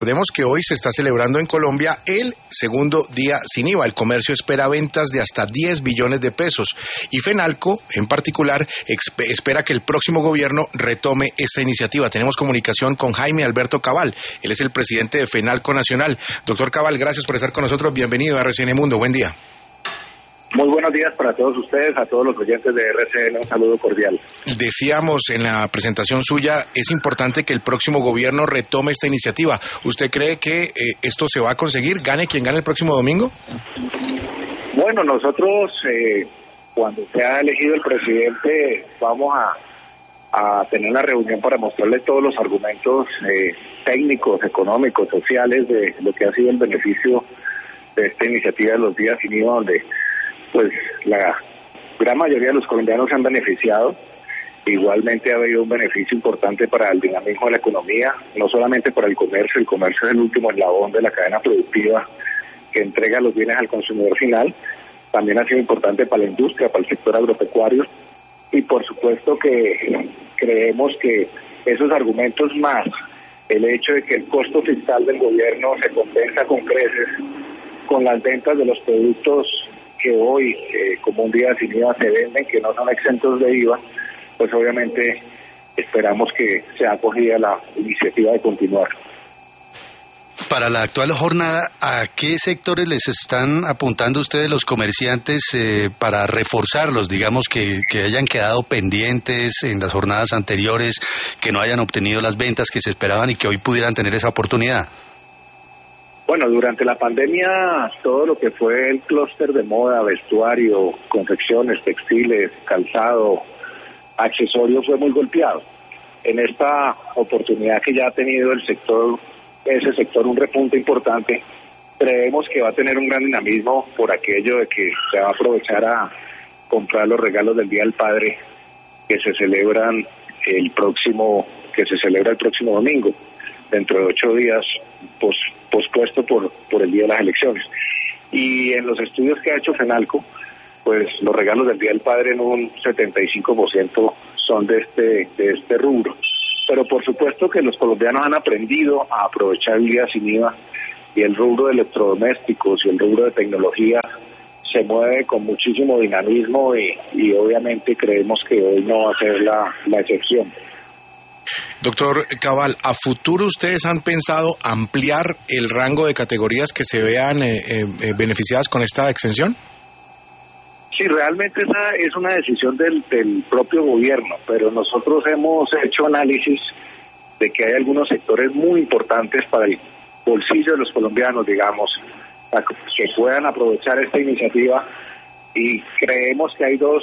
Recordemos que hoy se está celebrando en Colombia el segundo día sin IVA. El comercio espera ventas de hasta 10 billones de pesos y Fenalco, en particular, espera que el próximo gobierno retome esta iniciativa. Tenemos comunicación con Jaime Alberto Cabal. Él es el presidente de Fenalco Nacional. Doctor Cabal, gracias por estar con nosotros. Bienvenido a RCN Mundo. Buen día. Muy buenos días para todos ustedes, a todos los oyentes de RCN, un saludo cordial. Decíamos en la presentación suya, es importante que el próximo gobierno retome esta iniciativa. ¿Usted cree que esto se va a conseguir, gane quien gane el próximo domingo? Bueno, nosotros, cuando sea elegido el presidente, vamos a tener una reunión para mostrarle todos los argumentos técnicos, económicos, sociales de lo que ha sido el beneficio de esta iniciativa de los días sin IVA, donde pues la gran mayoría de los colombianos se han beneficiado. Igualmente ha habido un beneficio importante para el dinamismo de la economía, no solamente para el comercio es el último eslabón de la cadena productiva que entrega los bienes al consumidor final, también ha sido importante para la industria, para el sector agropecuario, y por supuesto que creemos que esos argumentos más el hecho de que el costo fiscal del gobierno se compensa con creces con las ventas de los productos que hoy, como un día sin IVA, se venden, que no son exentos de IVA, pues obviamente esperamos que sea acogida la iniciativa de continuar. Para la actual jornada, ¿a qué sectores les están apuntando ustedes los comerciantes para reforzarlos, digamos, que hayan quedado pendientes en las jornadas anteriores, que no hayan obtenido las ventas que se esperaban y que hoy pudieran tener esa oportunidad? Bueno, durante la pandemia todo lo que fue el clúster de moda, vestuario, confecciones, textiles, calzado, accesorios fue muy golpeado. En esta oportunidad que ya ha tenido ese sector un repunte importante, creemos que va a tener un gran dinamismo por aquello de que se va a aprovechar a comprar los regalos del Día del Padre que se celebra el próximo domingo, dentro de 8 días, pospuesto por el día de las elecciones. Y en los estudios que ha hecho Fenalco, pues los regalos del Día del Padre en un 75% son de este rubro. Pero por supuesto que los colombianos han aprendido a aprovechar el día sin IVA, y el rubro de electrodomésticos y el rubro de tecnología se mueve con muchísimo dinamismo y obviamente creemos que hoy no va a ser la excepción. Doctor Cabal, ¿a futuro ustedes han pensado ampliar el rango de categorías que se vean beneficiadas con esta exención? Sí, realmente esa es una decisión del propio gobierno, pero nosotros hemos hecho análisis de que hay algunos sectores muy importantes para el bolsillo de los colombianos, digamos, para que puedan aprovechar esta iniciativa, y creemos que hay dos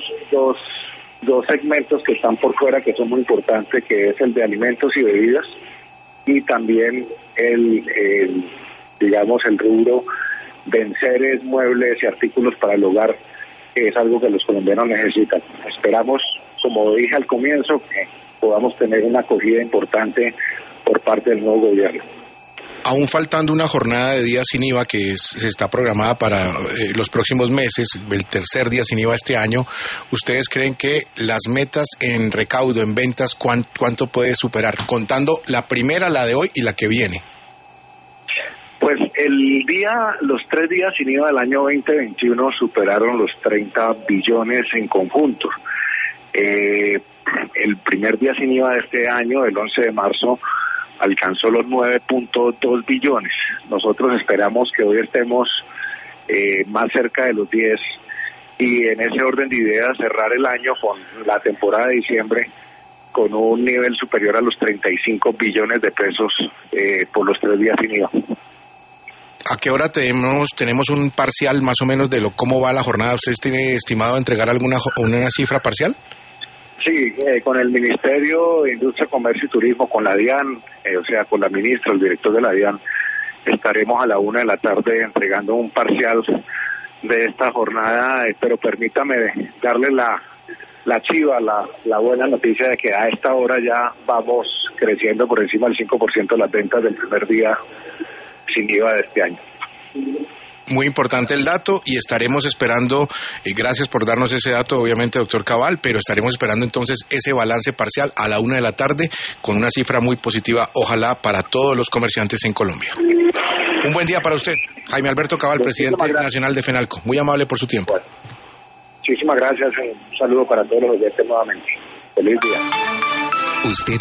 segmentos que están por fuera que son muy importantes, que es el de alimentos y bebidas, y también el rubro de enseres, muebles y artículos para el hogar, que es algo que los colombianos necesitan. Esperamos, como dije al comienzo, que podamos tener una acogida importante por parte del nuevo gobierno. Aún faltando una jornada de días sin IVA se está programada para los próximos meses, el tercer día sin IVA este año, ¿ustedes creen que las metas en recaudo, en ventas, cuánto puede superar? Contando la primera, la de hoy y la que viene. Pues los 3 días sin IVA del año 2021 superaron los 30 billones en conjunto. El primer día sin IVA de este año, el 11 de marzo, alcanzó los 9.2 billones. Nosotros esperamos que hoy estemos más cerca de los 10, y en ese orden de ideas cerrar el año con la temporada de diciembre con un nivel superior a los 35 billones de pesos por los 3 días sin IVA. ¿A qué hora tenemos un parcial más o menos de cómo va la jornada? ¿Ustedes tienen estimado entregar una cifra parcial? Sí, con el Ministerio de Industria, Comercio y Turismo, con la DIAN, con la ministra, el director de la DIAN, estaremos a la 1:00 p.m. entregando un parcial de esta jornada, pero permítame darle la chiva, la buena noticia de que a esta hora ya vamos creciendo por encima del 5% de las ventas del primer día sin IVA de este año. muy importante el dato y estaremos esperando, gracias por darnos ese dato, obviamente, doctor Cabal, pero estaremos esperando entonces ese balance parcial a la 1:00 p.m. con una cifra muy positiva, ojalá para todos los comerciantes en Colombia. Un buen día para usted, Jaime Alberto Cabal, presidente nacional de FENALCO. Muy amable por su tiempo. Bueno, muchísimas gracias. Un saludo para todos los oyentes nuevamente. Feliz día. Usted